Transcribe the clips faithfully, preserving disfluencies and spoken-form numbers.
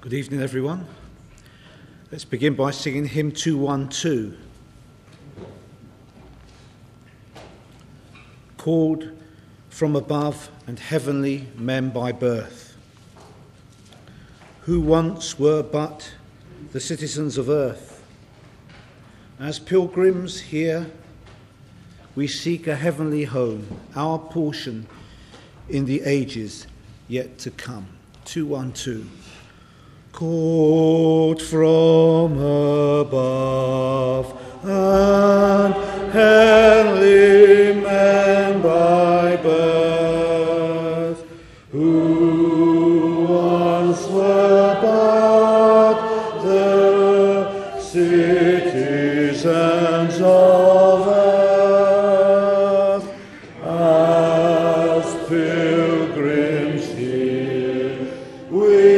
Good evening, everyone. Let's begin by singing hymn two one two. Called from above and heavenly men by birth, who once were but the citizens of earth. As pilgrims here, we seek a heavenly home, our portion in the ages yet to come. two one two. Called from above and heavenly men by birth, who once were but the citizens of earth, as pilgrims here we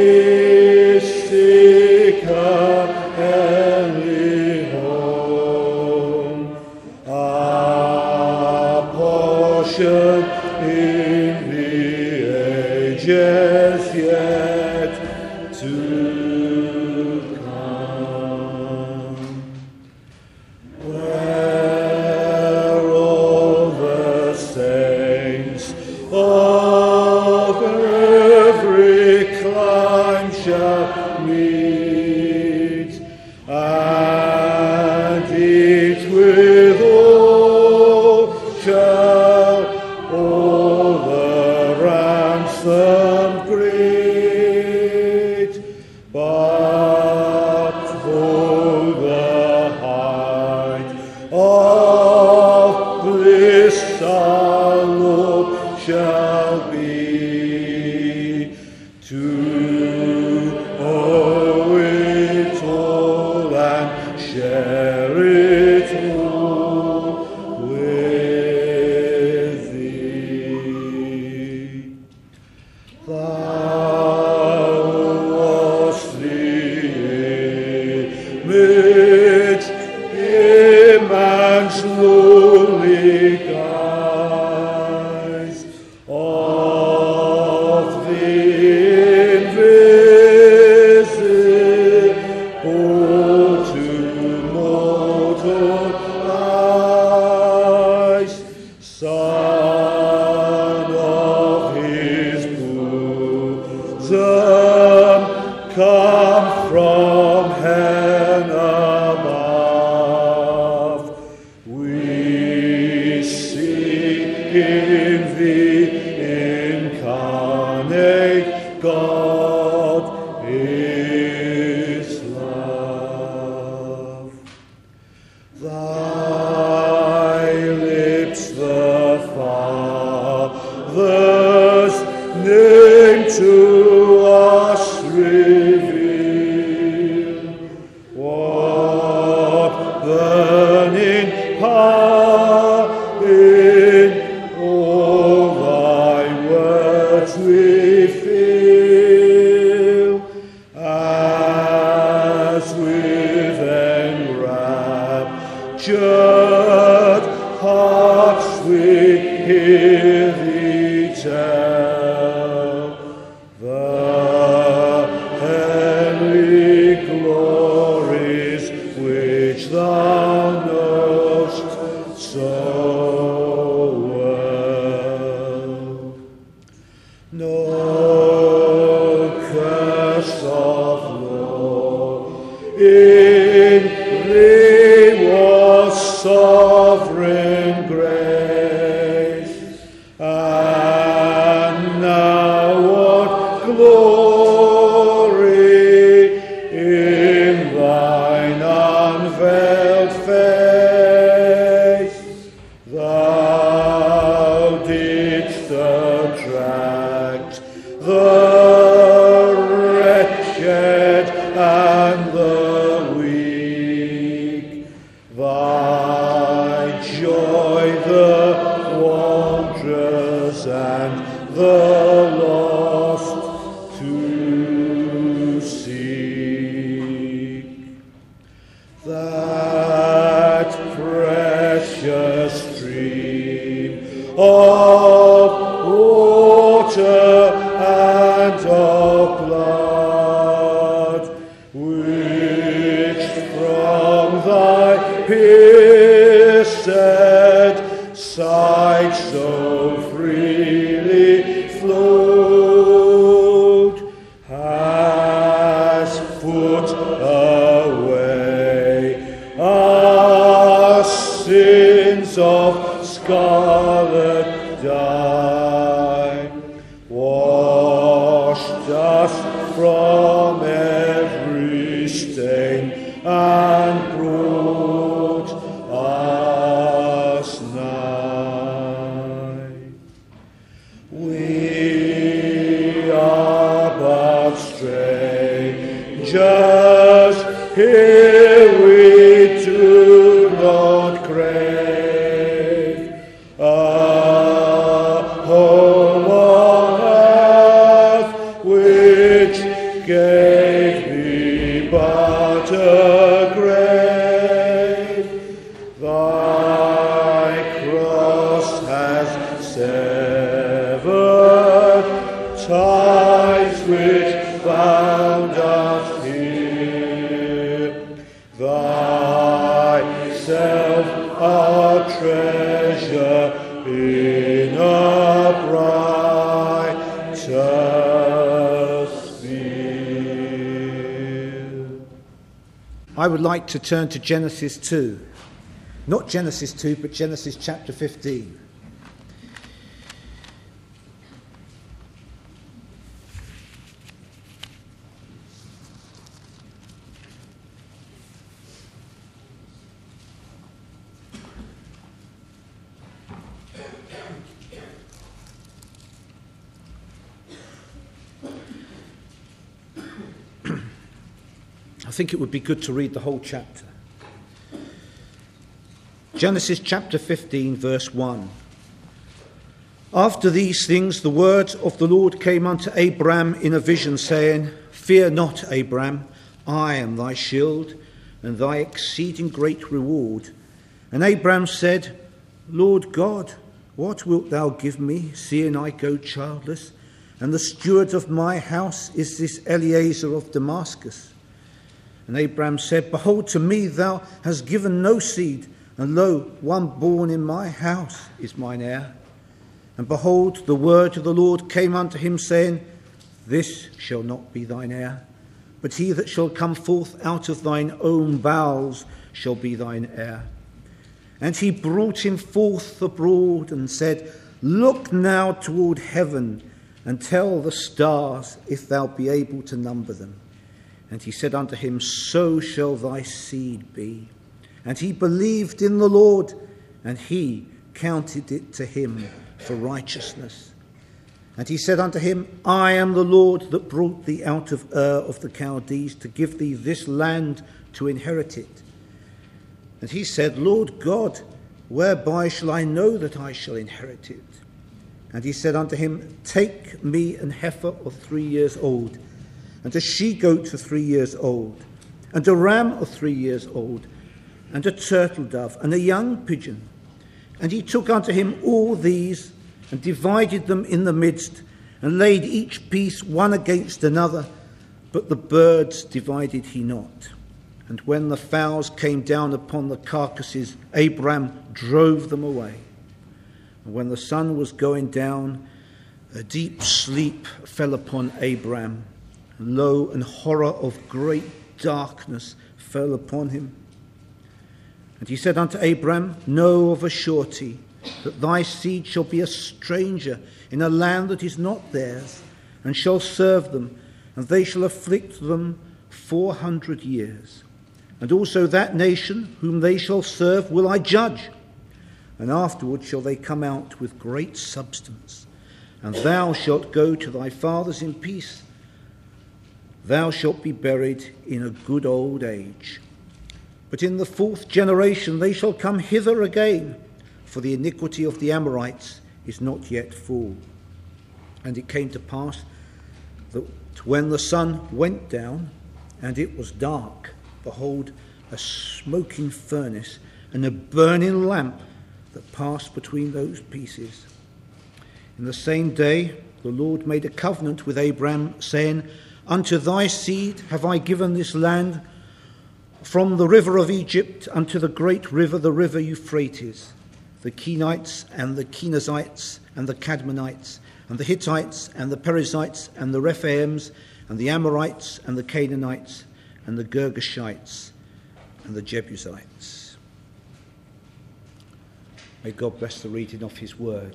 seek a heavenly home, our portion in the ages yet to come, where all the saints of every clime shall meet, and each with all shall all the ransom greet, but for the height of bliss our Lord shall be to owe it all and share it all with thee. Thou wast the image in man's lowly guise of the invisible to mortal eyes, Son of his bosom, come from heaven above. We seek in thee incarnate God is love. Thy lips the Father's name to us reveal. What burning power in all thy words we feel, as with enraptured hearts we hear thee tell the heavenly glories which thou knowest so well. No curse of law in thee was sovereign grace, and now what glory in thine unveiled face. Thou didst attract the wretched and the weak, thy joy the wanderers and the lost to seek. That precious stream of water and of blood side so freely flowed, has put away our sins of scarlet dye, washed us from every stain and brought us nigh. We are but strangers here, we do not crave a home on earth which gave thee but a grave. Thy cross has severed ties which bound us here. Thyself our treasure in a brighter sphere. I would like to turn to Genesis two. Not Genesis two, but Genesis chapter fifteen. I think it would be good to read the whole chapter. Genesis chapter fifteen, verse one. After these things, the word of the Lord came unto Abram in a vision, saying, Fear not, Abram, I am thy shield, and thy exceeding great reward. And Abram said, Lord God, what wilt thou give me, seeing I go childless? And the steward of my house is this Eliezer of Damascus. And Abram said, Behold, to me thou hast given no seed, and lo, one born in my house is mine heir. And behold, the word of the Lord came unto him, saying, This shall not be thine heir, but he that shall come forth out of thine own bowels shall be thine heir. And he brought him forth abroad, and said, Look now toward heaven, and tell the stars, if thou be able to number them. And he said unto him, So shall thy seed be. And he believed in the Lord, and he counted it to him for righteousness. And he said unto him, I am the Lord that brought thee out of Ur of the Chaldees, to give thee this land to inherit it. And he said, Lord God, whereby shall I know that I shall inherit it? And he said unto him, Take me an heifer of three years old, and a she-goat of three years old, and a ram of three years old, and a turtle dove, and a young pigeon. And he took unto him all these, and divided them in the midst, and laid each piece one against another, but the birds divided he not. And when the fowls came down upon the carcasses, Abram drove them away. And when the sun was going down, a deep sleep fell upon Abram. And lo, and horror of great darkness fell upon him. And he said unto Abram, Know of a surety that thy seed shall be a stranger in a land that is not theirs, and shall serve them, and they shall afflict them four hundred years. And also that nation whom they shall serve will I judge, and afterward shall they come out with great substance. And thou shalt go to thy fathers in peace. Thou shalt be buried in a good old age. But in the fourth generation they shall come hither again, for the iniquity of the Amorites is not yet full. And it came to pass that when the sun went down, and it was dark, behold, a smoking furnace and a burning lamp that passed between those pieces. In the same day the Lord made a covenant with Abram, saying, Unto thy seed have I given this land, from the river of Egypt unto the great river, the river Euphrates, the Kenites and the Kenizzites and the Cadmonites and the Hittites and the Perizzites and the Rephaims and the Amorites and the Canaanites and the Girgashites and the Jebusites. May God bless the reading of his word.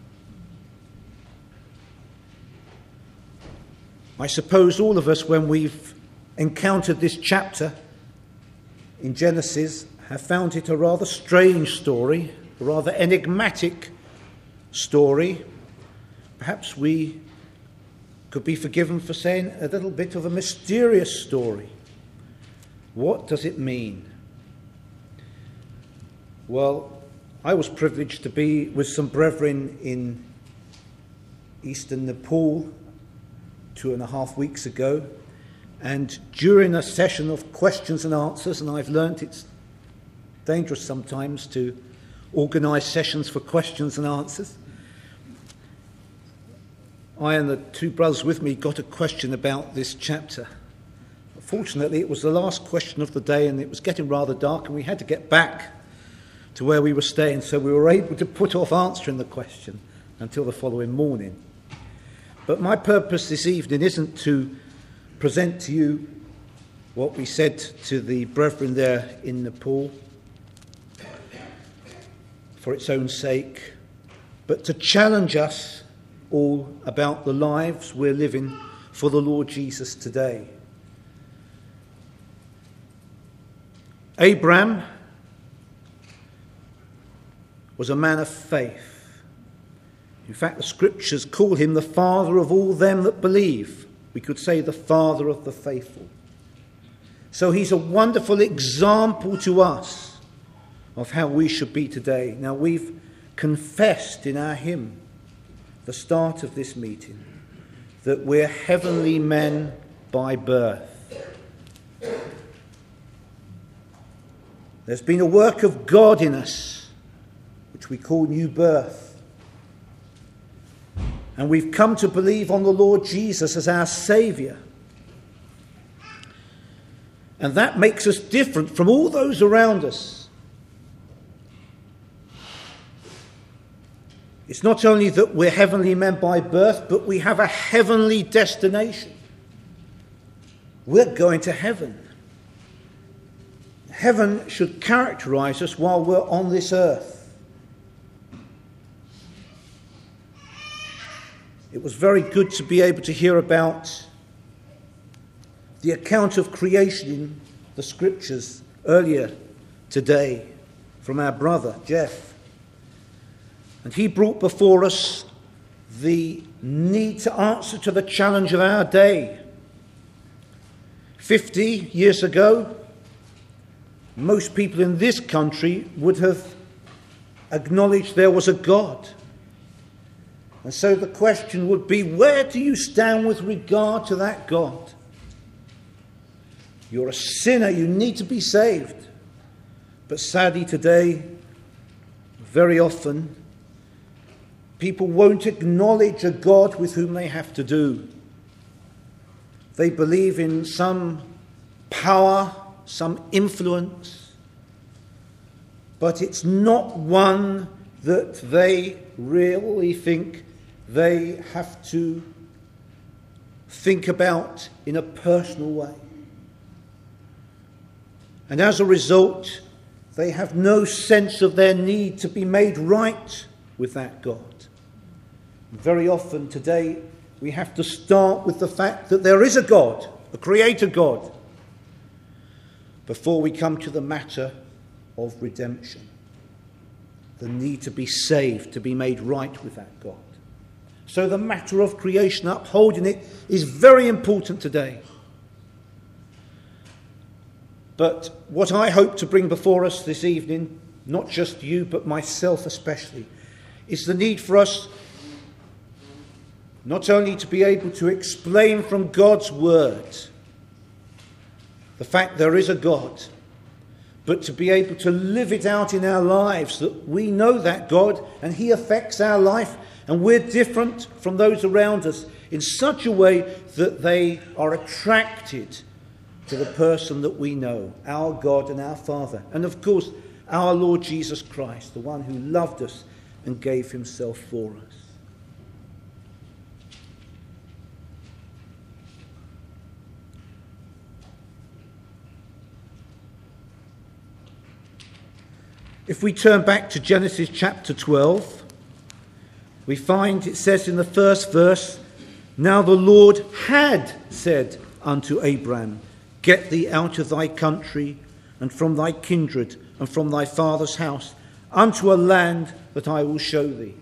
I suppose all of us, when we've encountered this chapter in Genesis, have found it a rather strange story, a rather enigmatic story. Perhaps we could be forgiven for saying a little bit of a mysterious story. What does it mean? Well, I was privileged to be with some brethren in eastern Nepal two and a half weeks ago, and during a session of questions and answers, and I've learnt it's dangerous sometimes to organise sessions for questions and answers, I and the two brothers with me got a question about this chapter. Fortunately, it was the last question of the day, and it was getting rather dark, and we had to get back to where we were staying, so we were able to put off answering the question until the following morning. But my purpose this evening isn't to present to you what we said to the brethren there in Nepal for its own sake, but to challenge us all about the lives we're living for the Lord Jesus today. Abraham was a man of faith. In fact, the scriptures call him the father of all them that believe. We could say the father of the faithful. So he's a wonderful example to us of how we should be today. Now, we've confessed in our hymn, the start of this meeting, that we're heavenly men by birth. There's been a work of God in us, which we call new birth. And we've come to believe on the Lord Jesus as our Saviour. And that makes us different from all those around us. It's not only that we're heavenly men by birth, but we have a heavenly destination. We're going to heaven. Heaven should characterize us while we're on this earth. It was very good to be able to hear about the account of creation in the scriptures earlier today from our brother, Jeff. And he brought before us the need to answer to the challenge of our day. Fifty years ago, most people in this country would have acknowledged there was a God. And so the question would be, where do you stand with regard to that God? You're a sinner, you need to be saved. But sadly today, very often, people won't acknowledge a God with whom they have to do. They believe in some power, some influence, but it's not one that they really think they have to think about in a personal way. And as a result, they have no sense of their need to be made right with that God. And very often today, we have to start with the fact that there is a God, a creator God, before we come to the matter of redemption. The need to be saved, to be made right with that God. So the matter of creation, upholding it, is very important today. But what I hope to bring before us this evening, not just you, but myself especially, is the need for us not only to be able to explain from God's word the fact there is a God, but to be able to live it out in our lives, that we know that God and he affects our life and we're different from those around us in such a way that they are attracted to the person that we know, our God and our Father. And of course, our Lord Jesus Christ, the one who loved us and gave himself for us. If we turn back to Genesis chapter twelve, we find it says in the first verse, "Now the Lord had said unto Abram, Get thee out of thy country and from thy kindred and from thy father's house unto a land that I will show thee."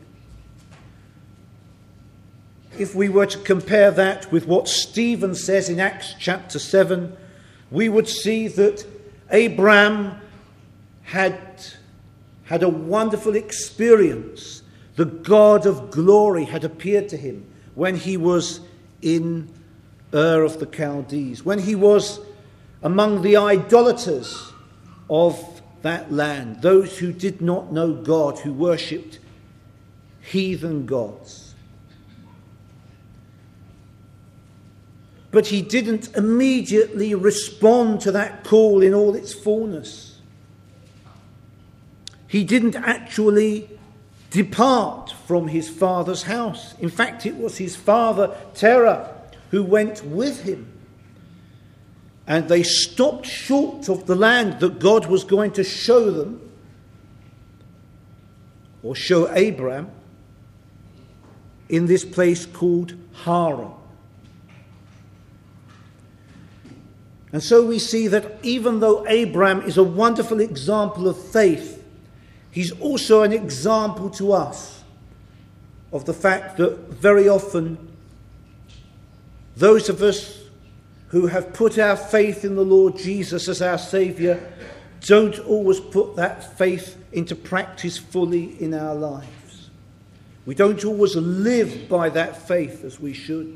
If we were to compare that with what Stephen says in Acts chapter seven, we would see that Abram had had a wonderful experience. The God of glory had appeared to him when he was in Ur of the Chaldees, when he was among the idolaters of that land, those who did not know God, who worshipped heathen gods. But he didn't immediately respond to that call in all its fullness. He didn't actually depart from his father's house. In fact, it was his father, Terah, who went with him. And they stopped short of the land that God was going to show them, or show Abram, in this place called Haran. And so we see that even though Abram is a wonderful example of faith, he's also an example to us of the fact that very often those of us who have put our faith in the Lord Jesus as our Saviour don't always put that faith into practice fully in our lives. We don't always live by that faith as we should.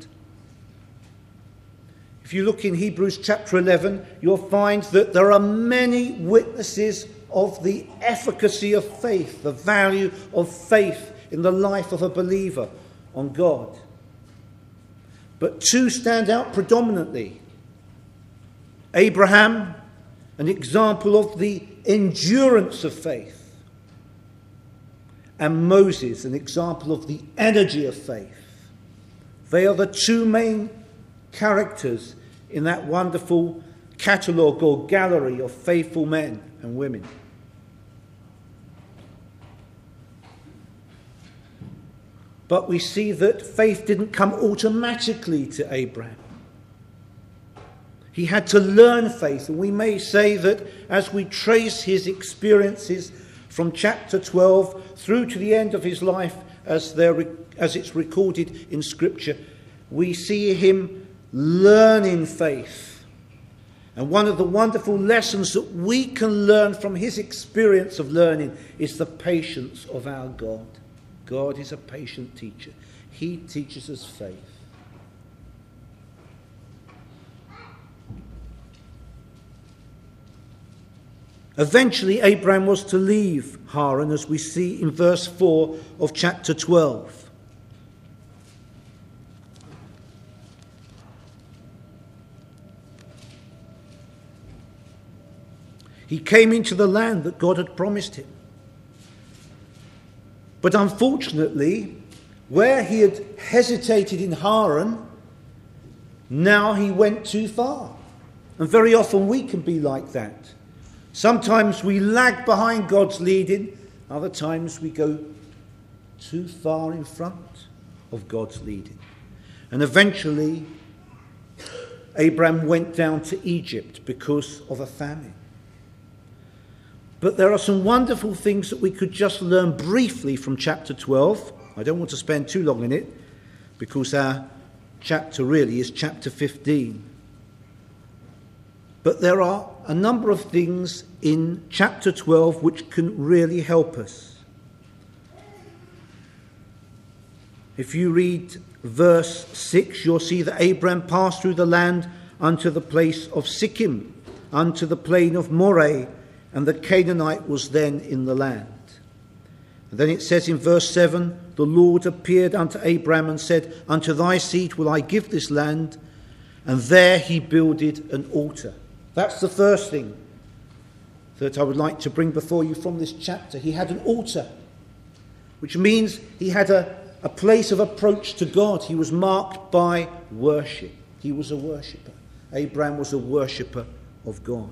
If you look in Hebrews chapter eleven, you'll find that there are many witnesses of the efficacy of faith, the value of faith in the life of a believer on God. But two stand out predominantly. Abraham, an example of the endurance of faith, and Moses, an example of the energy of faith. They are the two main characters in that wonderful catalogue or gallery of faithful men and women. But we see that faith didn't come automatically to Abraham. He had to learn faith, and we may say that as we trace his experiences from chapter twelve through to the end of his life, as, as it's recorded in Scripture, we see him learning faith. And one of the wonderful lessons that we can learn from his experience of learning is the patience of our God. God is a patient teacher. He teaches us faith. Eventually, Abraham was to leave Haran, as we see in verse four of chapter twelve. He came into the land that God had promised him. But unfortunately, where he had hesitated in Haran, now he went too far. And very often we can be like that. Sometimes we lag behind God's leading, other times we go too far in front of God's leading. And eventually, Abraham went down to Egypt because of a famine. But there are some wonderful things that we could just learn briefly from chapter twelve. I don't want to spend too long in it, because our chapter really is chapter fifteen. But there are a number of things in chapter twelve which can really help us. If you read verse six, you'll see that Abraham passed through the land unto the place of Sikkim, unto the plain of Moreh, and the Canaanite was then in the land. And then it says in verse seven, the Lord appeared unto Abraham and said, Unto thy seed will I give this land, and there he builded an altar. That's the first thing that I would like to bring before you from this chapter. He had an altar, which means he had a, a place of approach to God. He was marked by worship. He was a worshipper. Abraham was a worshipper of God.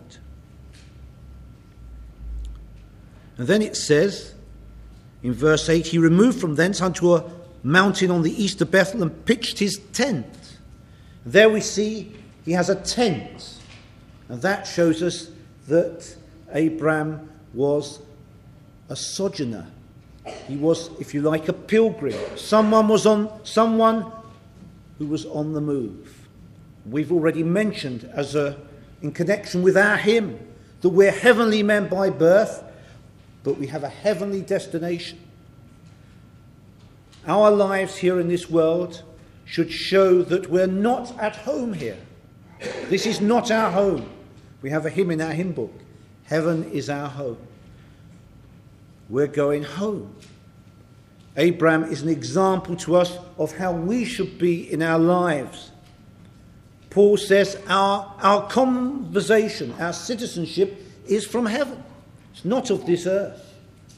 And then it says in verse eight, he removed from thence unto a mountain on the east of Bethel and pitched his tent. There we see he has a tent. And that shows us that Abraham was a sojourner. He was, if you like, a pilgrim. Someone was on someone who was on the move. We've already mentioned as a in connection with our hymn that we're heavenly men by birth, but we have a heavenly destination. Our lives here in this world should show that we're not at home here. This is not our home. We have a hymn in our hymn book. Heaven is our home. We're going home. Abraham is an example to us of how we should be in our lives. Paul says our, our conversation, our citizenship is from heaven. It's not of this earth.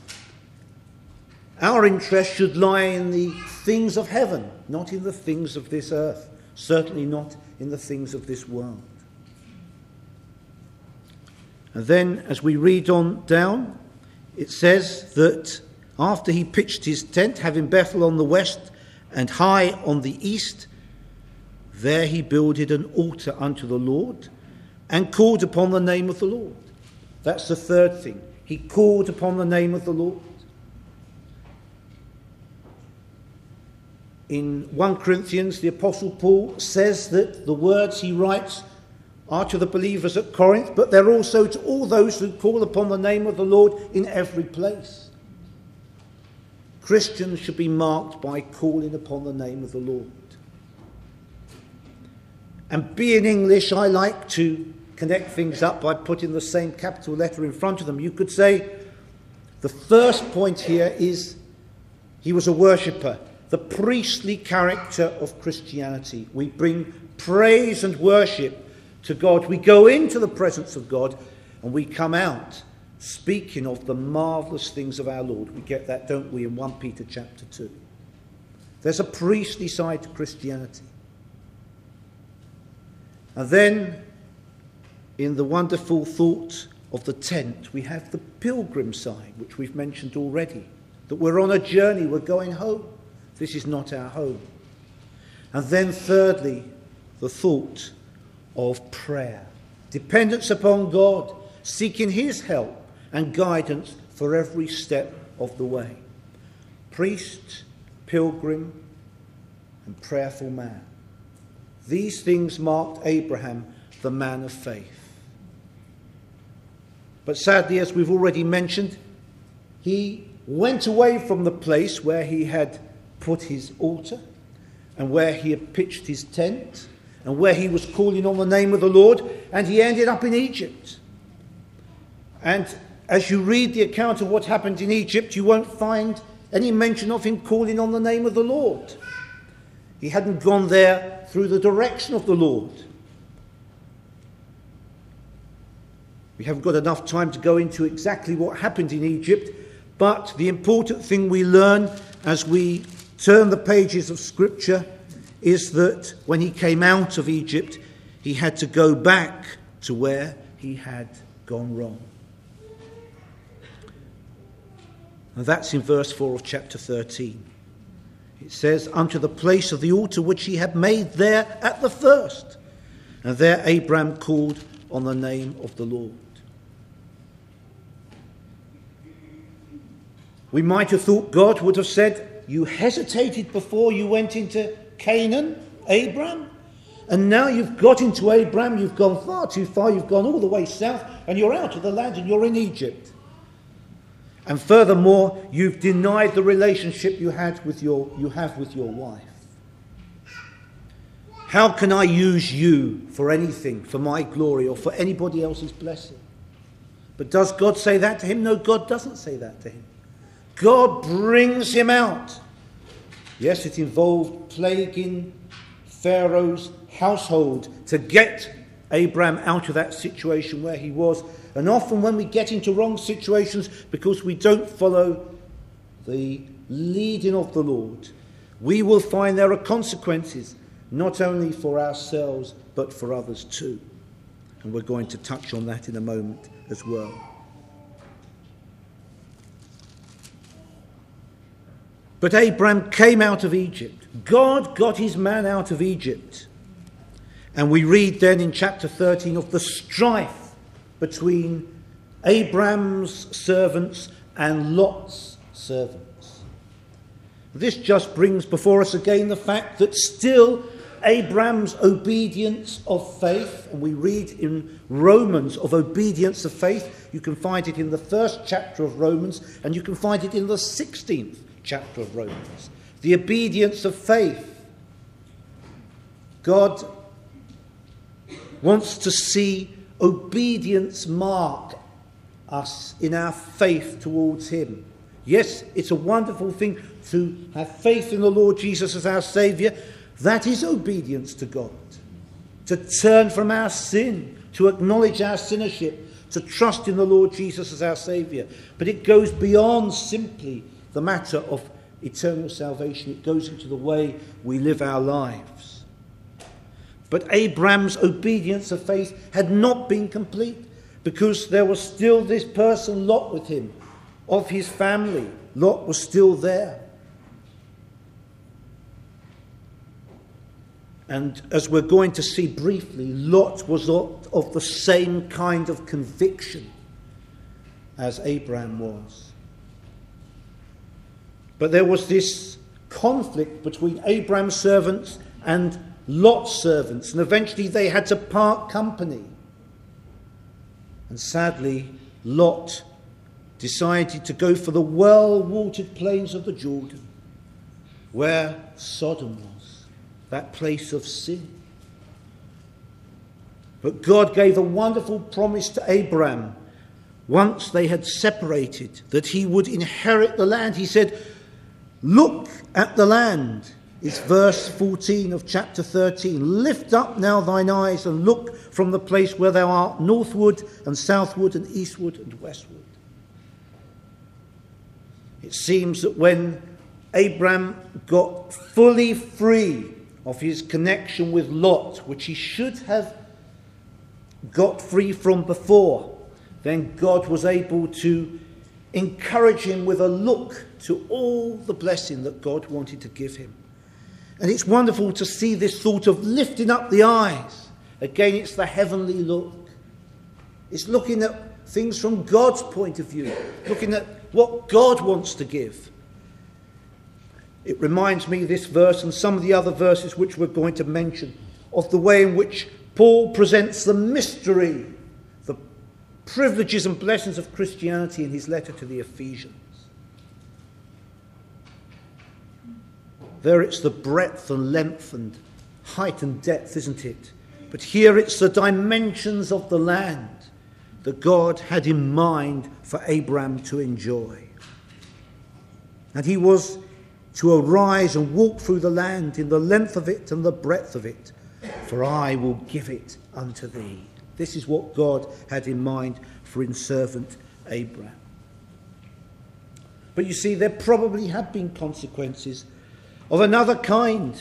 Our interest should lie in the things of heaven, not in the things of this earth. Certainly not in the things of this world. And then, as we read on down, it says that after he pitched his tent, having Bethel on the west and Hai on the east, there he builded an altar unto the Lord and called upon the name of the Lord. That's the third thing. He called upon the name of the Lord. In First Corinthians, the Apostle Paul says that the words he writes are to the believers at Corinth, but they're also to all those who call upon the name of the Lord in every place. Christians should be marked by calling upon the name of the Lord. And being English, I like to connect things up by putting the same capital letter in front of them. You could say the first point here is he was a worshipper. The priestly character of Christianity. We bring praise and worship to God. We go into the presence of God and we come out speaking of the marvellous things of our Lord. We get that, don't we, in First Peter chapter two. There's a priestly side to Christianity. And then, in the wonderful thought of the tent, we have the pilgrim side, which we've mentioned already. That we're on a journey, we're going home. This is not our home. And then thirdly, the thought of prayer. Dependence upon God, seeking his help and guidance for every step of the way. Priest, pilgrim, and prayerful man. These things marked Abraham, the man of faith. But sadly, as we've already mentioned, he went away from the place where he had put his altar and where he had pitched his tent and where he was calling on the name of the Lord, and he ended up in Egypt. And as you read the account of what happened in Egypt, you won't find any mention of him calling on the name of the Lord. He hadn't gone there through the direction of the Lord. We haven't got enough time to go into exactly what happened in Egypt, but the important thing we learn as we turn the pages of Scripture is that when he came out of Egypt, he had to go back to where he had gone wrong. And that's in verse four of chapter thirteen. It says, unto the place of the altar which he had made there at the first. And there Abraham called on the name of the Lord. We might have thought God would have said, you hesitated before you went into Canaan, Abraham, and now you've got into Abraham, you've gone far too far, you've gone all the way south, and you're out of the land and you're in Egypt. And furthermore, you've denied the relationship you had with your you have with your wife. How can I use you for anything, for my glory or for anybody else's blessing? But does God say that to him? No, God doesn't say that to him. God brings him out. Yes, it involved plaguing Pharaoh's household to get Abraham out of that situation where he was. And often when we get into wrong situations because we don't follow the leading of the Lord, we will find there are consequences, not only for ourselves, but for others too. And we're going to touch on that in a moment as well. But Abraham came out of Egypt. God got his man out of Egypt. And we read then in chapter thirteen of the strife between Abraham's servants and Lot's servants. This just brings before us again the fact that still Abraham's obedience of faith, and we read in Romans of obedience of faith. You can find it in the first chapter of Romans, and you can find it in the sixteenth chapter of Romans. The obedience of faith. God wants to see obedience mark us in our faith towards him. Yes, it's a wonderful thing to have faith in the Lord Jesus as our Saviour. That is obedience to God. To turn from our sin, to acknowledge our sinnership, to trust in the Lord Jesus as our Saviour. But it goes beyond simply the matter of eternal salvation. It goes into the way we live our lives. But Abraham's obedience of faith had not been complete, because there was still this person, Lot, with him, of his family. Lot was still there. And as we're going to see briefly, Lot was of the same kind of conviction as Abraham was. But there was this conflict between Abraham's servants and Lot's servants, and eventually they had to part company. And sadly, Lot decided to go for the well-watered plains of the Jordan, where Sodom was, that place of sin. But God gave a wonderful promise to Abraham once they had separated, that he would inherit the land. He said, "Look at the land." It's verse fourteen of chapter thirteen. "Lift up now thine eyes and look from the place where thou art, northward and southward and eastward and westward." It seems that when Abraham got fully free of his connection with Lot, which he should have got free from before, then God was able to encourage him with a look to all the blessing that God wanted to give him. And it's wonderful to see this thought of lifting up the eyes. Again, it's the heavenly look. It's looking at things from God's point of view, looking at what God wants to give. It reminds me, this verse and some of the other verses which we're going to mention, of the way in which Paul presents the mystery, the privileges and blessings of Christianity in his letter to the Ephesians. There it's the breadth and length and height and depth, isn't it? But here it's the dimensions of the land that God had in mind for Abraham to enjoy. And he was to arise and walk through the land in the length of it and the breadth of it, for I will give it unto thee. This is what God had in mind for his servant Abraham. But you see, there probably have been consequences of another kind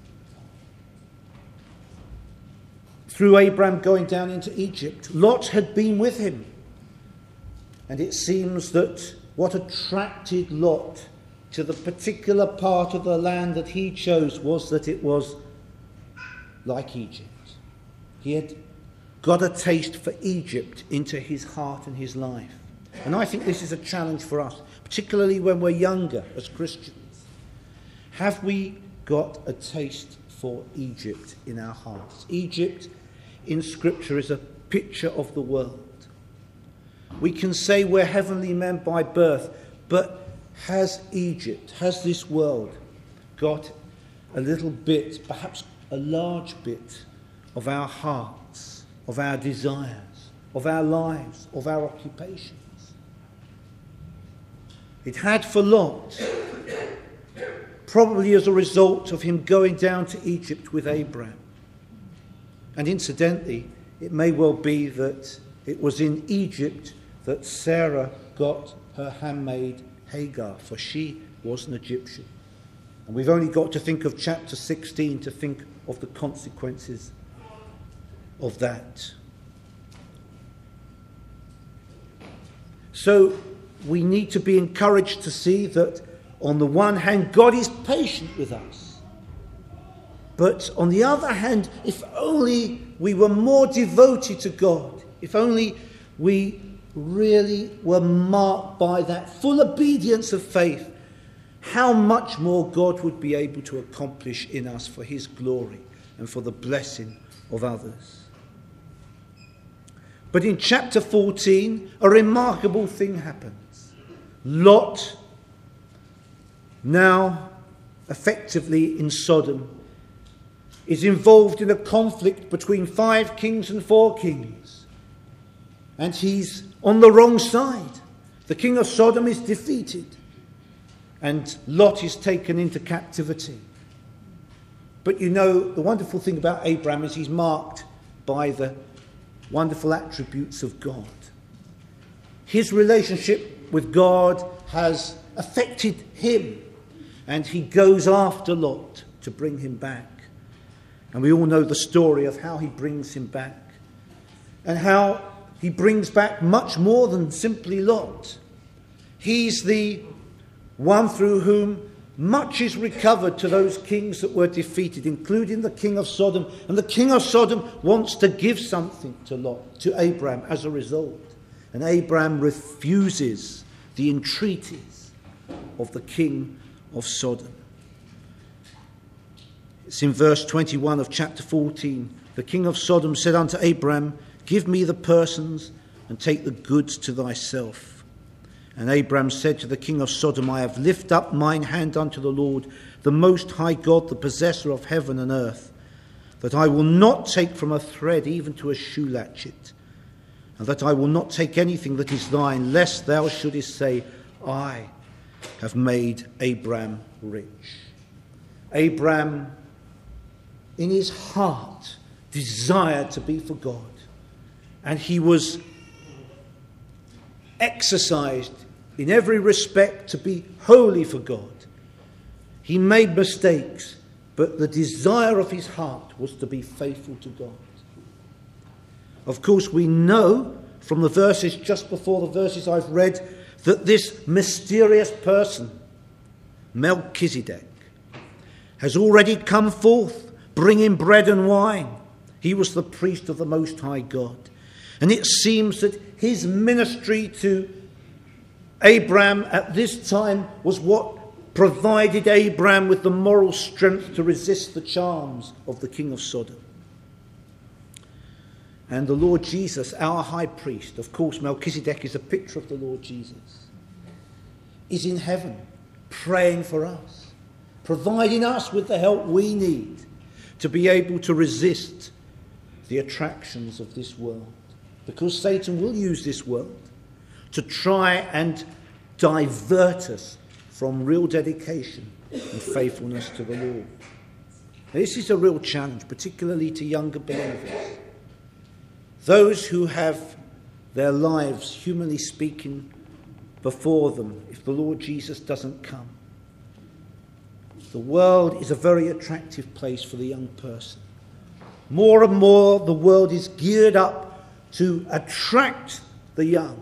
through Abraham going down into Egypt. Lot had been with him, and it seems that what attracted Lot to the particular part of the land that he chose was that it was like Egypt. He had got a taste for Egypt into his heart and his life. And I think this is a challenge for us, particularly when we're younger as Christians. Have we got a taste for Egypt in our hearts? Egypt in Scripture is a picture of the world. We can say we're heavenly men by birth, but has Egypt, has this world got a little bit, perhaps a large bit, of our hearts, of our desires, of our lives, of our occupations? It had for Lot, probably as a result of him going down to Egypt with Abraham. And incidentally, it may well be that It was in Egypt that Sarah got her handmaid Hagar, for she was an Egyptian. And we've only got to think of chapter sixteen to think of the consequences of that. So we need to be encouraged to see that on the one hand, God is patient with us. But on the other hand, if only we were more devoted to God, if only we really were marked by that full obedience of faith, how much more God would be able to accomplish in us for his glory and for the blessing of others. But in chapter fourteen, a remarkable thing happens. Lot, now effectively in Sodom, is involved in a conflict between five kings and four kings. And he's on the wrong side. The king of Sodom is defeated, and Lot is taken into captivity. But you know, the wonderful thing about Abraham is he's marked by the wonderful attributes of God. His relationship with God has affected him, and he goes after Lot to bring him back. And we all know the story of how he brings him back, and how he brings back much more than simply Lot. He's the one through whom much is recovered to those kings that were defeated, including the king of Sodom. And the king of Sodom wants to give something to Lot, to Abraham, as a result. And Abraham refuses the entreaties of the king of Sodom. It's in verse twenty-one of chapter fourteen. The king of Sodom said unto Abraham, give me the persons and take the goods to thyself. And Abraham said to the king of Sodom, I have lifted up mine hand unto the Lord, the Most High God, the possessor of heaven and earth, that I will not take from a thread even to a shoe latchet, and that I will not take anything that is thine, lest thou shouldest say, I have made Abraham rich. Abraham, in his heart, desired to be for God, and he was exercised in every respect to be holy for God. He made mistakes, but the desire of his heart was to be faithful to God. Of course, we know from the verses just before the verses I've read that this mysterious person, Melchizedek, has already come forth bringing bread and wine. He was the priest of the Most High God. And it seems that his ministry to Abraham at this time was what provided Abraham with the moral strength to resist the charms of the king of Sodom. And the Lord Jesus, our high priest, of course Melchizedek is a picture of the Lord Jesus, is in heaven praying for us, providing us with the help we need to be able to resist the attractions of this world. Because Satan will use this world to try and divert us from real dedication and faithfulness to the Lord. This is a real challenge, particularly to younger believers. Those who have their lives, humanly speaking, before them, if the Lord Jesus doesn't come. The world is a very attractive place for the young person. More and more, the world is geared up to attract the young.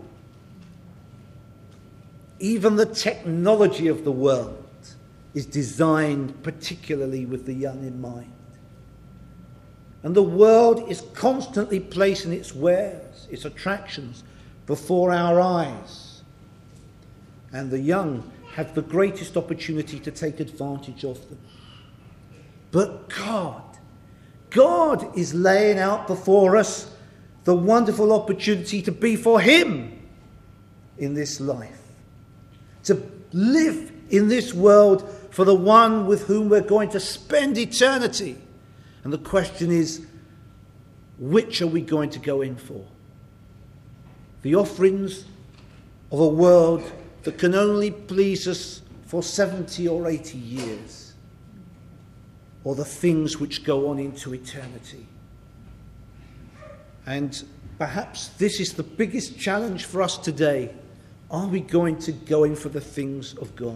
Even the technology of the world is designed particularly with the young in mind. And the world is constantly placing its wares, its attractions, before our eyes. And the young have the greatest opportunity to take advantage of them. But God, God is laying out before us the wonderful opportunity to be for him in this life. To live in this world for the one with whom we're going to spend eternity. And the question is, which are we going to go in for? The offerings of a world that can only please us for seventy or eighty years, or the things which go on into eternity? And perhaps this is the biggest challenge for us today. Are we going to go in for the things of God?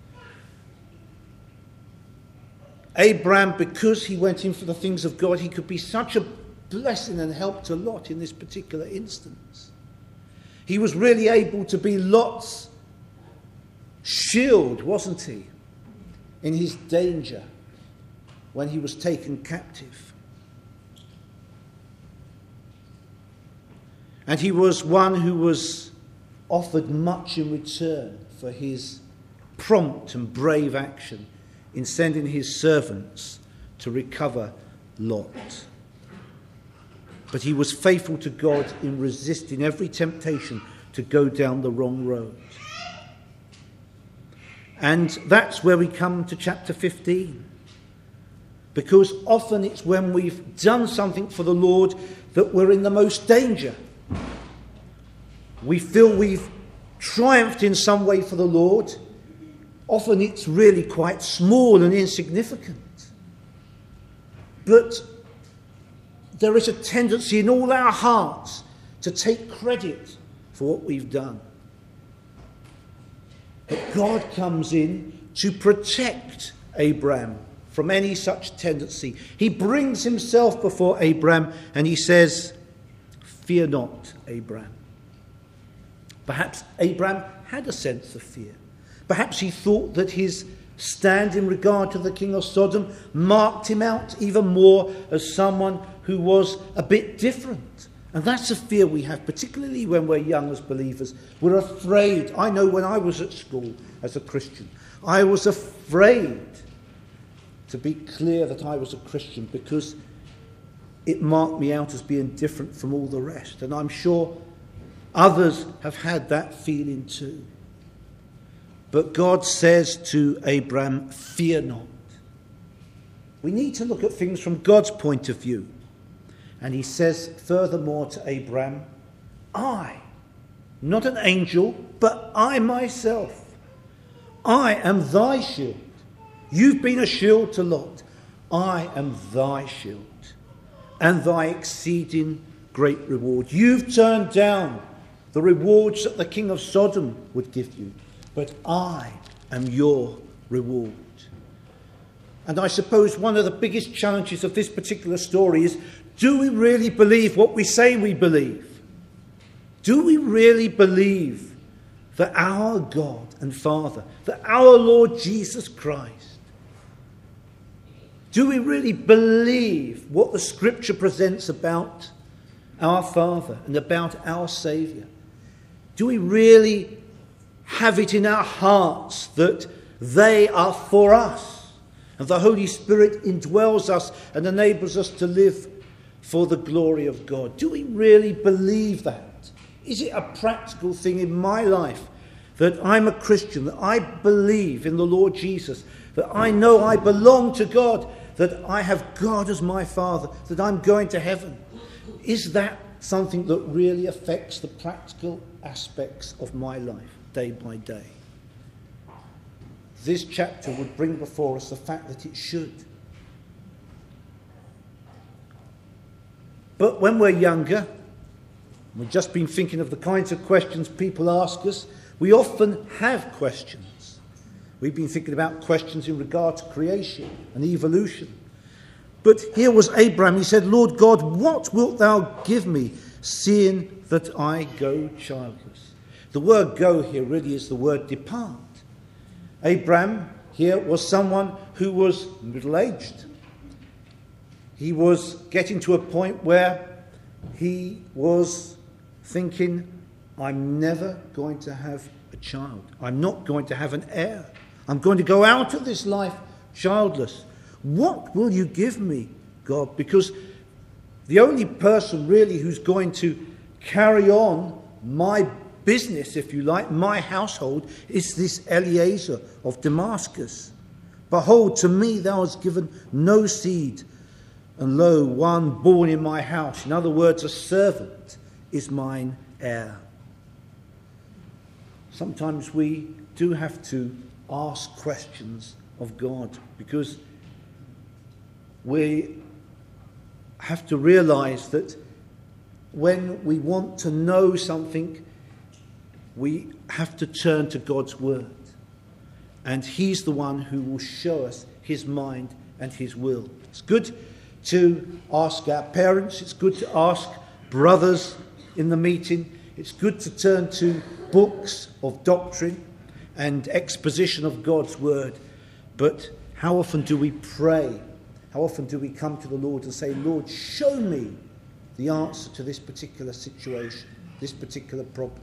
Abraham, because he went in for the things of God, he could be such a blessing and help to Lot in this particular instance. He was really able to be Lot's shield, wasn't he, in his danger when he was taken captive. And he was one who was offered much in return for his prompt and brave action in sending his servants to recover Lot. But he was faithful to God in resisting every temptation to go down the wrong road. And that's where we come to chapter fifteen. Because often it's when we've done something for the Lord that we're in the most danger. We feel we've triumphed in some way for the Lord. Often it's really quite small and insignificant. But there is a tendency in all our hearts to take credit for what we've done. But God comes in to protect Abraham from any such tendency. He brings himself before Abraham and he says, "Fear not, Abraham." Perhaps Abraham had a sense of fear. Perhaps he thought that his stand in regard to the king of Sodom marked him out even more as someone who was a bit different. And that's a fear we have, particularly when we're young as believers. We're afraid. I know when I was at school as a Christian, I was afraid to be clear that I was a Christian because it marked me out as being different from all the rest. And I'm sure others have had that feeling too. But God says to Abraham, "Fear not." We need to look at things from God's point of view. And he says furthermore to Abraham, "I, not an angel, but I myself, I am thy shield. You've been a shield to Lot. I am thy shield and thy exceeding great reward. You've turned down the rewards that the king of Sodom would give you, but I am your reward." And I suppose one of the biggest challenges of this particular story is, do we really believe what we say we believe? Do we really believe that our God and Father, that our Lord Jesus Christ, do we really believe what the Scripture presents about our Father and about our Saviour? Do we really have it in our hearts that they are for us and the Holy Spirit indwells us and enables us to live for the glory of God? Do we really believe that? Is it a practical thing in my life that I'm a Christian, that I believe in the Lord Jesus, that I know I belong to God, that I have God as my Father, that I'm going to heaven? Is that something that really affects the practical aspects of my life day by day? This chapter would bring before us the fact that it should. But when we're younger, we've just been thinking of the kinds of questions people ask us, we often have questions. We've been thinking about questions in regard to creation and evolution. But here was Abraham. He said, "Lord God, what wilt thou give me, seeing that I go childless?" The word "go" here really is the word "depart." Abraham here was someone who was middle-aged. He was getting to a point where he was thinking, I'm never going to have a child. I'm not going to have an heir. I'm going to go out of this life childless. What will you give me, God? Because the only person really who's going to carry on my business, if you like, my household, is this Eliezer of Damascus. Behold, to me thou hast given no seed, and lo, one born in my house. In other words, a servant is mine heir. Sometimes we do have to ask questions of God, because we have to realize that when we want to know something, we have to turn to God's word. And he's the one who will show us his mind and his will. It's good to ask our parents. It's good to ask brothers in the meeting. It's good to turn to books of doctrine and exposition of God's word. But how often do we pray? How often do we come to the Lord and say, Lord, show me the answer to this particular situation, this particular problem?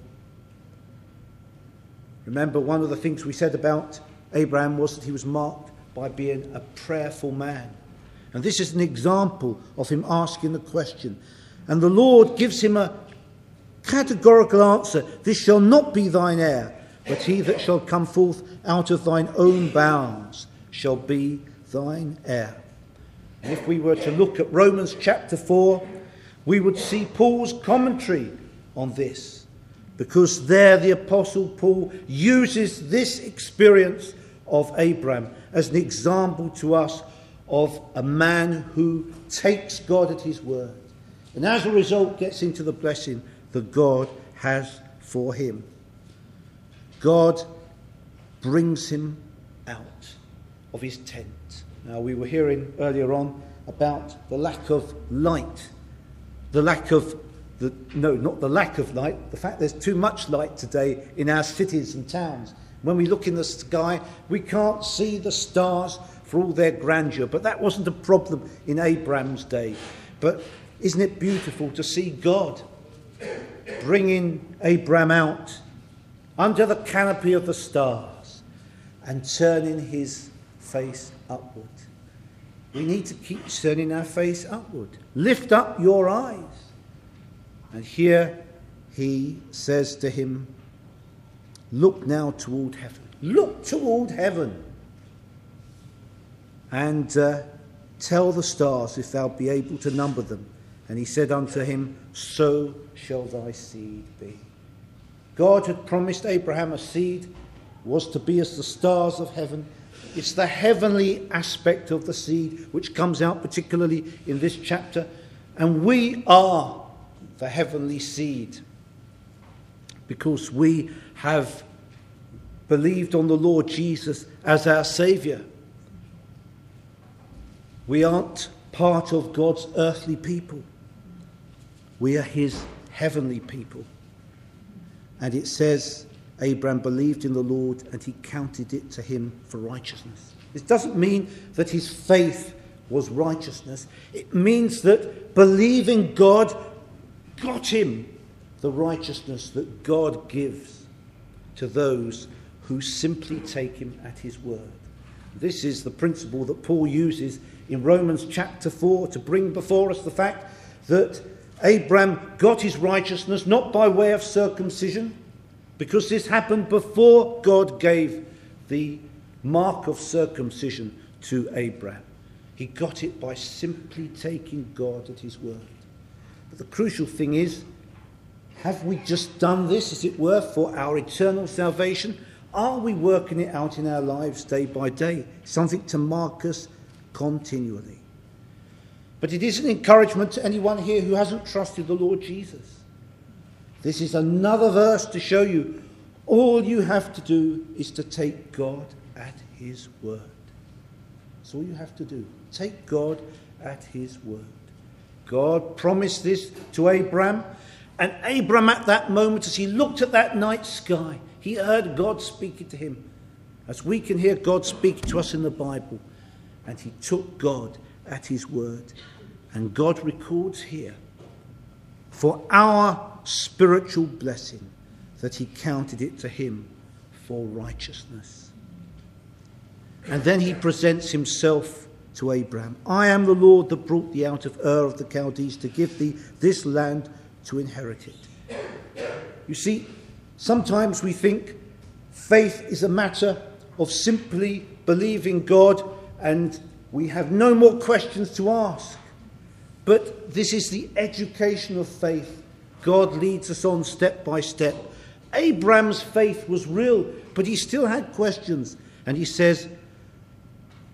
Remember, one of the things we said about Abraham was that he was marked by being a prayerful man. And this is an example of him asking the question. And the Lord gives him a categorical answer. This shall not be thine heir, but he that shall come forth out of thine own bowels shall be thine heir. And if we were to look at Romans chapter four, we would see Paul's commentary on this, because there the Apostle Paul uses this experience of Abraham as an example to us of a man who takes God at his word, and as a result gets into the blessing that God has for him. God brings him out of his tent. Now, we were hearing earlier on about the lack of light, the lack of the no, not the lack of light, the fact there's too much light today in our cities and towns. When we look in the sky, we can't see the stars for all their grandeur, but that wasn't a problem in Abraham's day. But isn't it beautiful to see God bringing Abraham out under the canopy of the stars and turning his face upward? We need to keep turning our face upward. Lift up your eyes. And here he says to him, look now toward heaven. Look toward heaven. And uh, tell the stars if thou be able to number them. And he said unto him, so shall thy seed be. God had promised Abraham a seed, was to be as the stars of heaven. It's the heavenly aspect of the seed which comes out particularly in this chapter. And we are the heavenly seed because we have believed on the Lord Jesus as our Saviour. We aren't part of God's earthly people. We are his heavenly people. And it says, Abraham believed in the Lord and he counted it to him for righteousness. This doesn't mean that his faith was righteousness. It means that believing God got him the righteousness that God gives to those who simply take him at his word. This is the principle that Paul uses in Romans chapter four to bring before us the fact that Abraham got his righteousness not by way of circumcision, because this happened before God gave the mark of circumcision to Abraham. He got it by simply taking God at his word. But the crucial thing is, have we just done this, as it were, for our eternal salvation? Are we working it out in our lives day by day? Something to mark us continually. But it is an encouragement to anyone here who hasn't trusted the Lord Jesus. This is another verse to show you all you have to do is to take God at his word. That's all you have to do. Take God at his word. God promised this to Abraham, and Abraham at that moment, as he looked at that night sky, he heard God speaking to him, as we can hear God speak to us in the Bible, and he took God at his word. And God records here for our spiritual blessing that he counted it to him for righteousness. And then he presents himself to Abraham. I am the Lord that brought thee out of Ur of the Chaldees to give thee this land to inherit it. You see, sometimes we think faith is a matter of simply believing God and we have no more questions to ask. But this is the education of faith. God leads us on step by step. Abraham's faith was real, but he still had questions. And he says,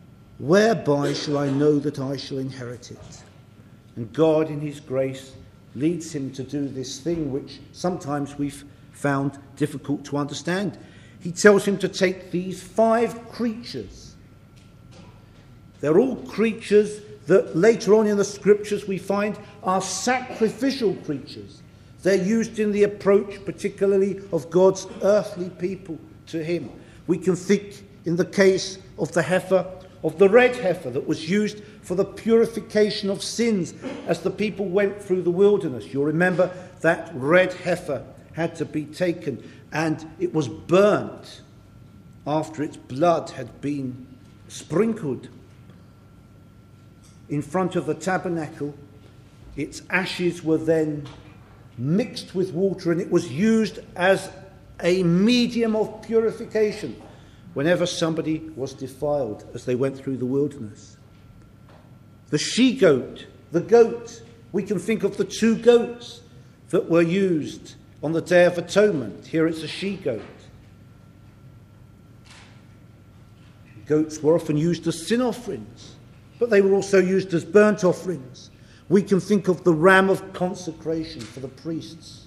whereby shall I know that I shall inherit it? And God in his grace leads him to do this thing which sometimes we've found difficult to understand. He tells him to take these five creatures. They're all creatures that later on in the scriptures we find are sacrificial creatures. They're used in the approach particularly of God's earthly people to him. We can think in the case of the heifer, of the red heifer that was used for the purification of sins as the people went through the wilderness. You'll remember that red heifer had to be taken and it was burnt after its blood had been sprinkled in front of the tabernacle. Its ashes were then mixed with water and it was used as a medium of purification whenever somebody was defiled as they went through the wilderness. The she-goat, the goat, we can think of the two goats that were used on the Day of Atonement. Here it's a she-goat. Goats were often used as sin offerings, but they were also used as burnt offerings. We can think of the ram of consecration for the priests.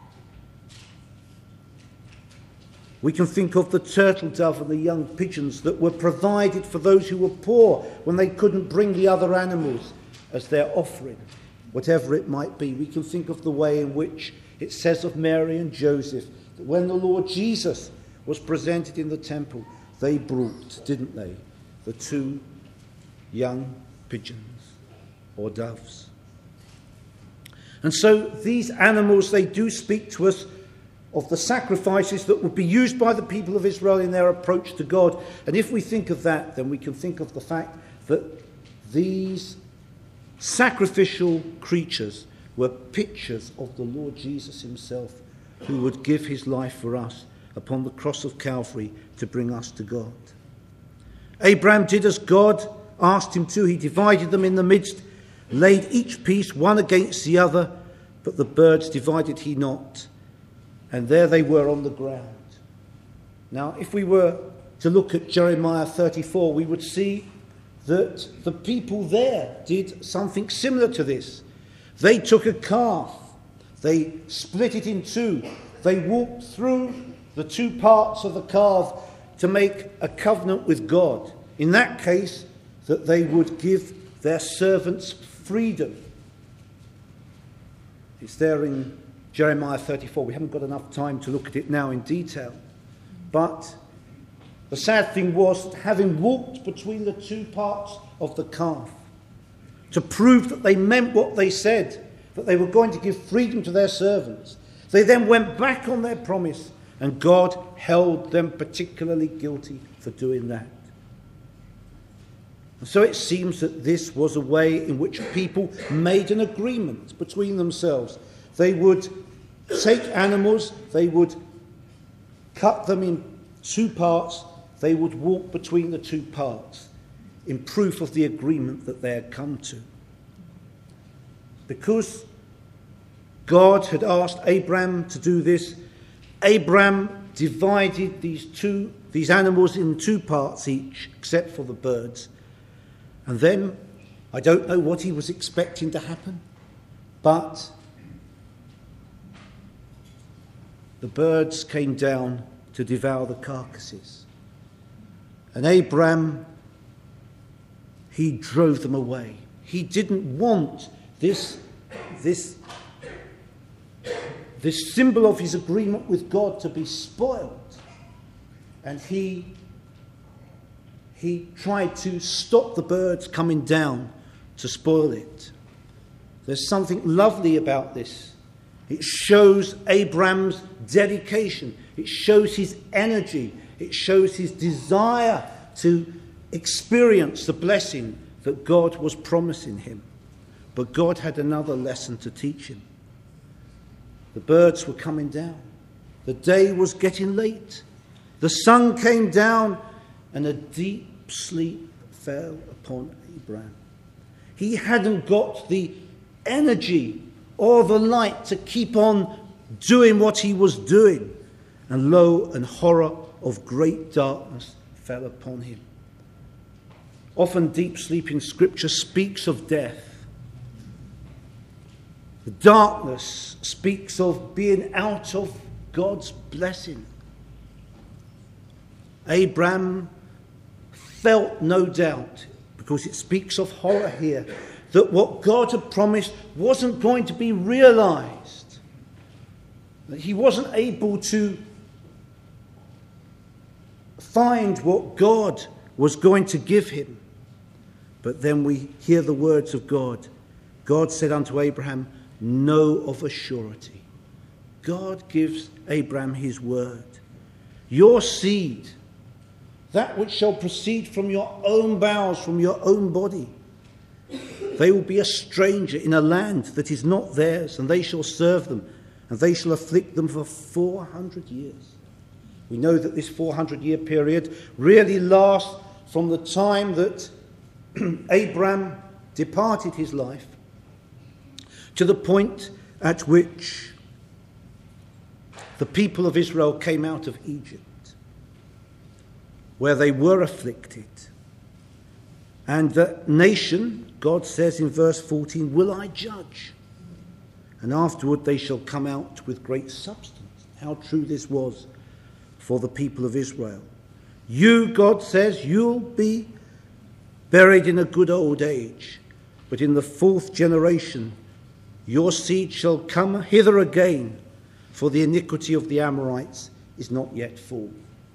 We can think of the turtle dove and the young pigeons that were provided for those who were poor when they couldn't bring the other animals as their offering, whatever it might be. We can think of the way in which it says of Mary and Joseph that when the Lord Jesus was presented in the temple, they brought, didn't they, the two young pigeons or doves. And so these animals, they do speak to us of the sacrifices that would be used by the people of Israel in their approach to God. And if we think of that, then we can think of the fact that these sacrificial creatures were pictures of the Lord Jesus himself, who would give his life for us upon the cross of Calvary to bring us to God. Abraham did as God asked him to. He divided them in the midst, laid each piece one against the other, but the birds divided he not. And there they were on the ground. Now, if we were to look at Jeremiah thirty-four, we would see that the people there did something similar to this. They took a calf, they split it in two, they walked through the two parts of the calf to make a covenant with God. In that case, that they would give their servants freedom. It's there in Jeremiah thirty-four. We haven't got enough time to look at it now in detail. But the sad thing was, having walked between the two parts of the calf, to prove that they meant what they said, that they were going to give freedom to their servants, they then went back on their promise, and God held them particularly guilty for doing that. And so it seems that this was a way in which people made an agreement between themselves. They would take animals, they would cut them in two parts, they would walk between the two parts in proof of the agreement that they had come to. Because God had asked Abraham to do this, Abraham divided these two these animals in two parts each, except for the birds. And then, I don't know what he was expecting to happen, but the birds came down to devour the carcasses. And Abraham, he drove them away. He didn't want this, this, this symbol of his agreement with God to be spoiled. And he, he tried to stop the birds coming down to spoil it. There's something lovely about this. It shows Abraham's dedication. It shows his energy. It shows his desire to experience the blessing that God was promising him. But God had another lesson to teach him. The birds were coming down. The day was getting late. The sun came down and a deep sleep fell upon Abraham. He hadn't got the energy or the light to keep on doing what he was doing. And lo, and horror of great darkness fell upon him. Often deep sleep in Scripture speaks of death. The darkness speaks of being out of God's blessing. Abraham felt, no doubt, because it speaks of horror here, that what God had promised wasn't going to be realized. That he wasn't able to find what God was going to give him. But then we hear the words of God. God said unto Abraham, know of a surety. God gives Abraham his word. Your seed, that which shall proceed from your own bowels, from your own body, they will be a stranger in a land that is not theirs, and they shall serve them, and they shall afflict them for four hundred years. We know that this four hundred year period really lasts from the time that Abraham departed his life to the point at which the people of Israel came out of Egypt, where they were afflicted. And the nation, God says in verse fourteen, will I judge? And afterward they shall come out with great substance. How true this was for the people of Israel. You, God says, you'll be buried in a good old age, but in the fourth generation your seed shall come hither again, for the iniquity of the Amorites is not yet full.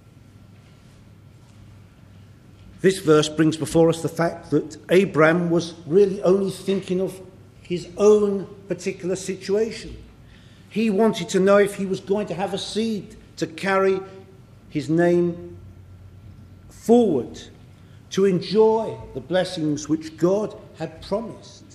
This verse brings before us the fact that Abraham was really only thinking of his own particular situation. He wanted to know if he was going to have a seed to carry his name forward, to enjoy the blessings which God had promised.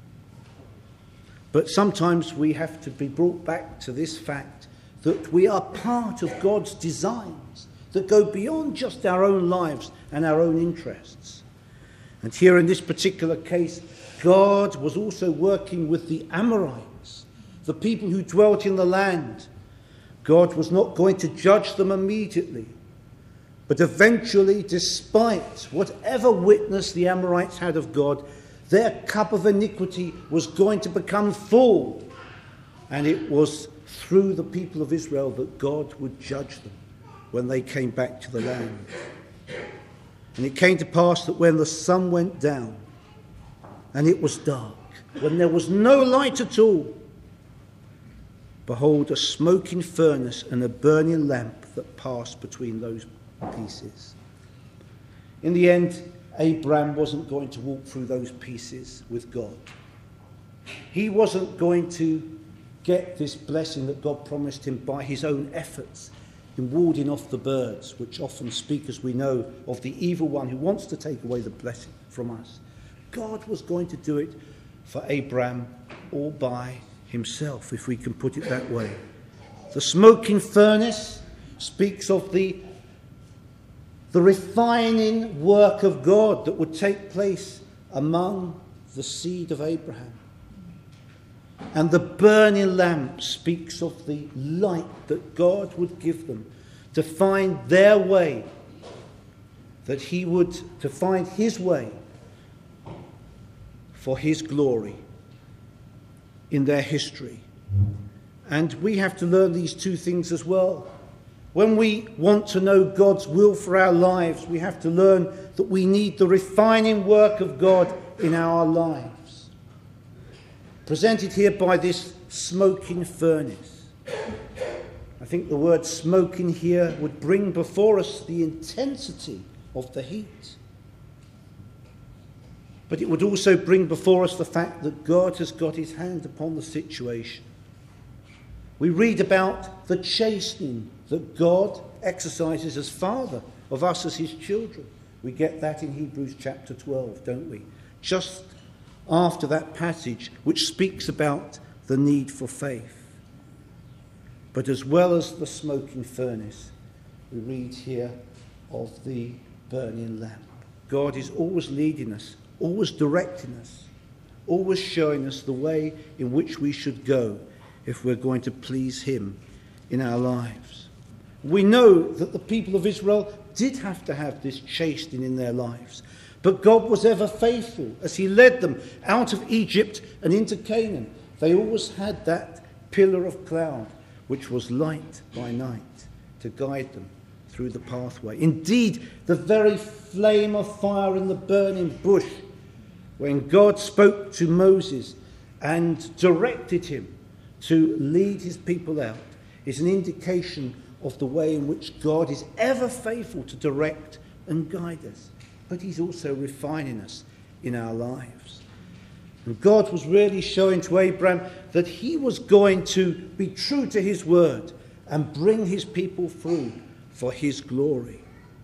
But sometimes we have to be brought back to this fact that we are part of God's designs that go beyond just our own lives and our own interests. And here in this particular case, God was also working with the Amorites, the people who dwelt in the land. God was not going to judge them immediately, but eventually, despite whatever witness the Amorites had of God, their cup of iniquity was going to become full. And it was through the people of Israel that God would judge them when they came back to the land. And it came to pass that when the sun went down and it was dark, when there was no light at all, behold, a smoking furnace and a burning lamp that passed between those pieces. In the end, Abraham wasn't going to walk through those pieces with God. He wasn't going to get this blessing that God promised him by his own efforts in warding off the birds, which often speak, as we know, of the evil one who wants to take away the blessing from us. God was going to do it for Abraham all by himself, if we can put it that way. The smoking furnace speaks of the the refining work of God that would take place among the seed of Abraham. And the burning lamp speaks of the light that God would give them to find their way, that he would, to find his way for his glory in their history. And we have to learn these two things as well. When we want to know God's will for our lives, we have to learn that we need the refining work of God in our lives. Presented here by this smoking furnace. I think the word smoking here would bring before us the intensity of the heat. But it would also bring before us the fact that God has got his hand upon the situation. We read about the chastening that God exercises as Father of us as his children. We get that in Hebrews chapter twelve, don't we? Just after that passage which speaks about the need for faith. But as well as the smoking furnace, we read here of the burning lamp. God is always leading us, always directing us, always showing us the way in which we should go if we're going to please him in our lives. We know that the people of Israel did have to have this chastening in their lives. But God was ever faithful as he led them out of Egypt and into Canaan. They always had that pillar of cloud, which was light by night, to guide them through the pathway. Indeed, the very flame of fire in the burning bush, when God spoke to Moses and directed him to lead his people out, is an indication of the way in which God is ever faithful to direct and guide us. But he's also refining us in our lives. And God was really showing to Abraham that he was going to be true to his word and bring his people through for his glory.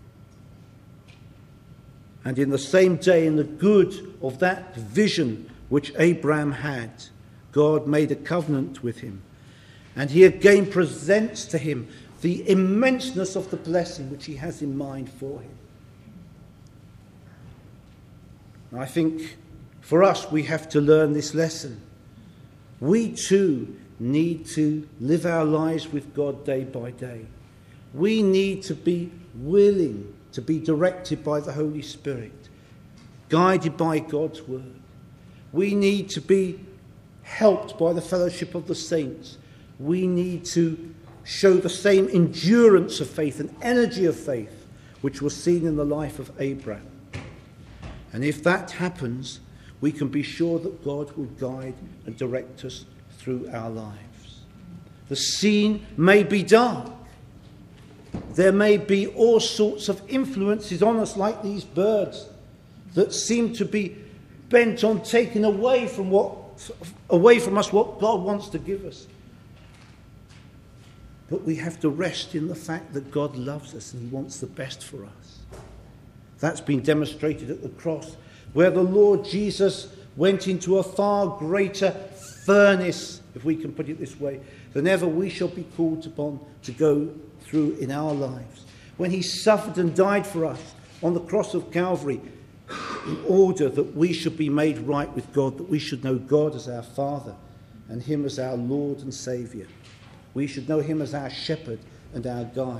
And in the same day, in the good of that vision which Abraham had, God made a covenant with him. And he again presents to him the immenseness of the blessing which he has in mind for him. I think for us, we have to learn this lesson. We too need to live our lives with God day by day. We need to be willing to be directed by the Holy Spirit, guided by God's word. We need to be helped by the fellowship of the saints. We need to show the same endurance of faith and energy of faith which was seen in the life of Abraham. And if that happens, we can be sure that God will guide and direct us through our lives. The scene may be dark. There may be all sorts of influences on us, like these birds, that seem to be bent on taking away from what, away from us what God wants to give us. But we have to rest in the fact that God loves us and he wants the best for us. That's been demonstrated at the cross, where the Lord Jesus went into a far greater furnace, if we can put it this way, than ever we shall be called upon to go through in our lives. When he suffered and died for us on the cross of Calvary, in order that we should be made right with God, that we should know God as our Father and him as our Lord and Saviour. We should know him as our shepherd and our guide.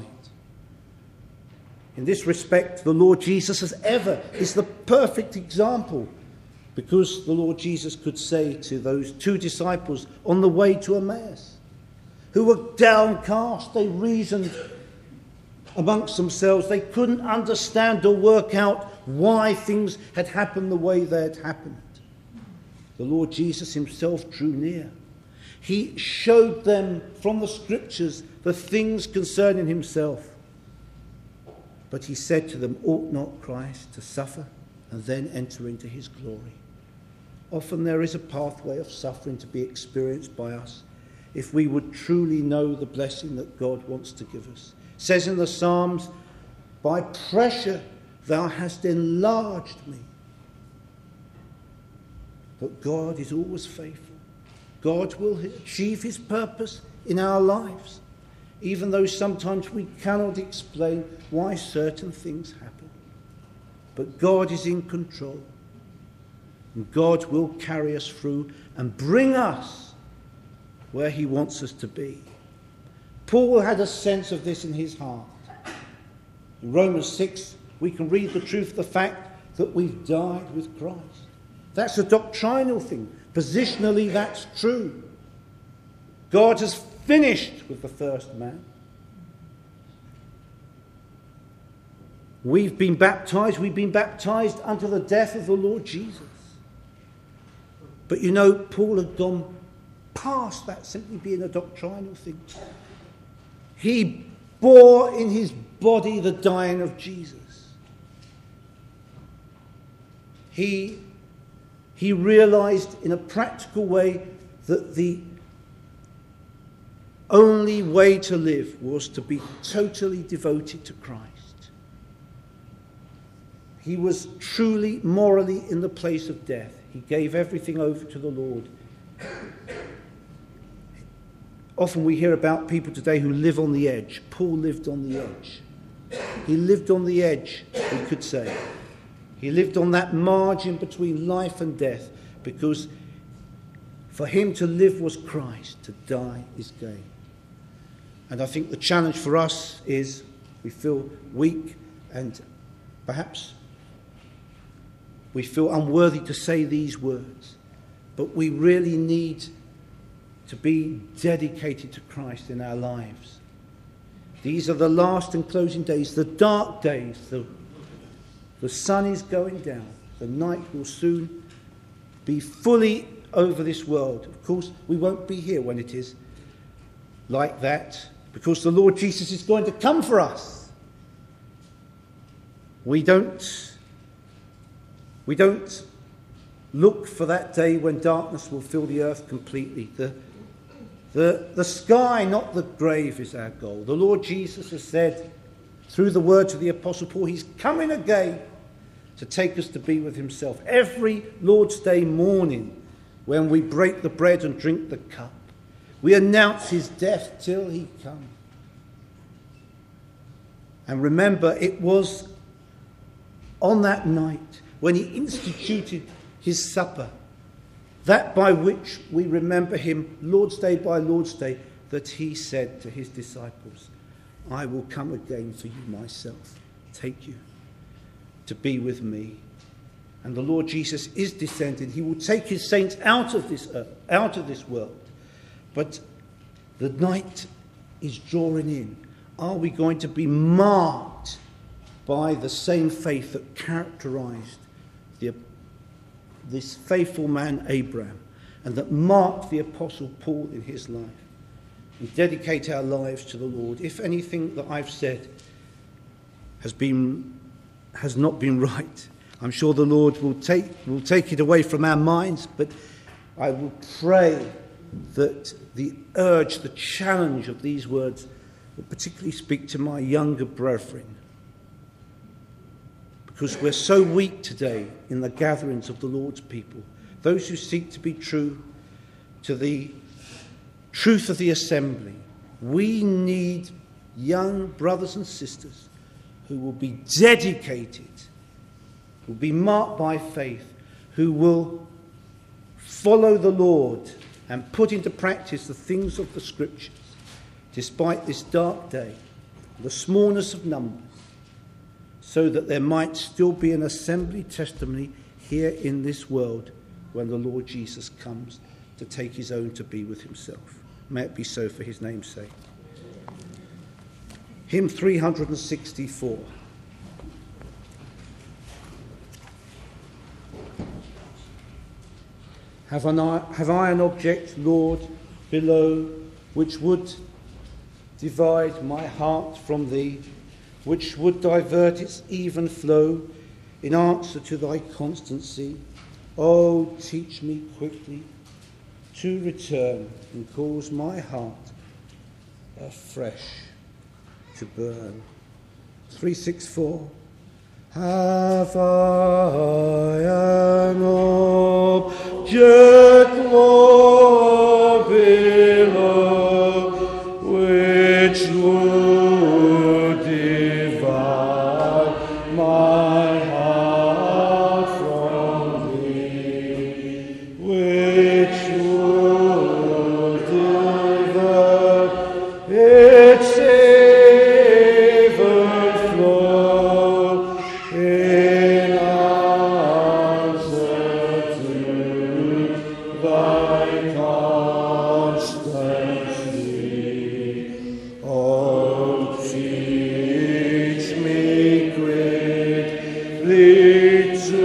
In this respect, the Lord Jesus, as ever, is the perfect example, because the Lord Jesus could say to those two disciples on the way to Emmaus, who were downcast, they reasoned amongst themselves, they couldn't understand or work out why things had happened the way they had happened. The Lord Jesus himself drew near. He showed them from the scriptures the things concerning himself. But he said to them, ought not Christ to suffer and then enter into his glory? Often there is a pathway of suffering to be experienced by us if we would truly know the blessing that God wants to give us. It says in the Psalms, by pressure thou hast enlarged me. But God is always faithful. God will achieve his purpose in our lives, even though sometimes we cannot explain why certain things happen. But God is in control, and God will carry us through and bring us where he wants us to be. Paul had a sense of this in his heart. In Romans six, we can read the truth of the fact that we've died with Christ. That's a doctrinal thing. Positionally, that's true. God has finished with the first man. We've been baptized. We've been baptized unto the death of the Lord Jesus. But you know, Paul had gone past that simply being a doctrinal thing. He bore in his body the dying of Jesus. He, he realized in a practical way that the only way to live was to be totally devoted to Christ. He was truly, morally in the place of death. He gave everything over to the Lord. Often we hear about people today who live on the edge. Paul lived on the edge. He lived on the edge, we could say. He lived on that margin between life and death, because for him to live was Christ, to die is gain. And I think the challenge for us is we feel weak and perhaps we feel unworthy to say these words, but we really need to be dedicated to Christ in our lives. These are the last and closing days, the dark days. The, the sun is going down. The night will soon be fully over this world. Of course, we won't be here when it is like that, because the Lord Jesus is going to come for us. We don't, we don't look for that day when darkness will fill the earth completely. The, the, the sky, not the grave, is our goal. The Lord Jesus has said, through the words of the Apostle Paul, he's coming again to take us to be with himself. Every Lord's Day morning, when we break the bread and drink the cup, we announce his death till he comes. And remember, it was on that night when he instituted his supper, that by which we remember him Lord's Day by Lord's Day, that he said to his disciples, I will come again for you myself, take you to be with me. And the Lord Jesus is descending. He will take his saints out of this earth, out of this world. But the night is drawing in. Are we going to be marked by the same faith that characterized the, this faithful man Abraham, and that marked the Apostle Paul in his life? We dedicate our lives to the Lord. If anything that I've said has been has not been right, I'm sure the Lord will take will take it away from our minds, but I will pray that the urge, the challenge of these words will particularly speak to my younger brethren, because we're so weak today in the gatherings of the Lord's people, those who seek to be true to the truth of the assembly. We need young brothers and sisters who will be dedicated, who will be marked by faith, who will follow the Lord and put into practice the things of the Scriptures, despite this dark day, the smallness of numbers, so that there might still be an assembly testimony here in this world when the Lord Jesus comes to take his own to be with himself. May it be so for his name's sake. Hymn three hundred sixty-four. Have, an, have I an object, Lord, below, which would divide my heart from thee, which would divert its even flow in answer to thy constancy? Oh, teach me quickly to return and cause my heart afresh to burn. three sixty-four. Have I an object, Lord, below, which would divide my heart from thee, which would divert its even flow in answer to thy constancy. Oh, teach me quickly to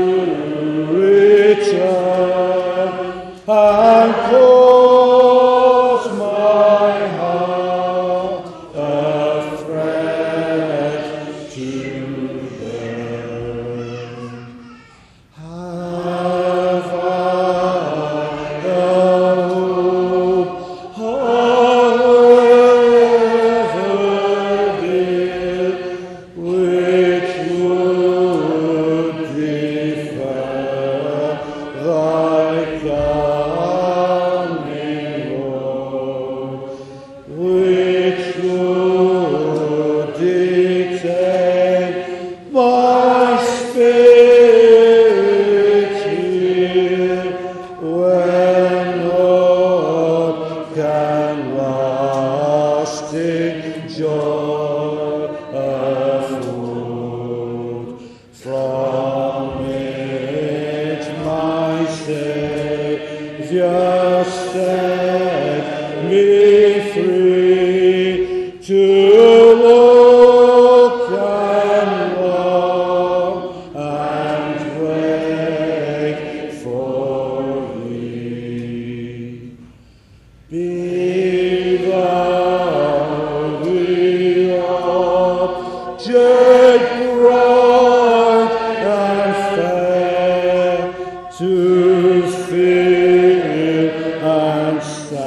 return and cause my heart afresh to burn. Have I a hope however dear, which would defer thy coming, Lord, which would detain my spirit here, when Lord can lasting joy afford. From it my Saviour sent to fill and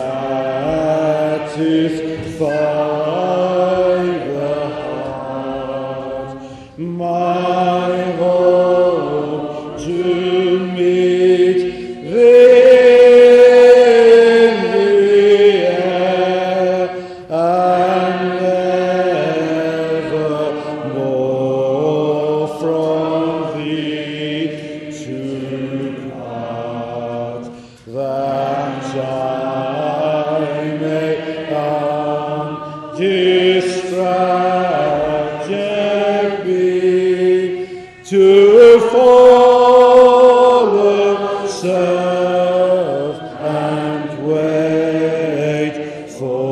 satisfy the heart. My hope to meet thee in the air, and nevermore from thee to part, that I may undistracted be, to follow, serve, and wait for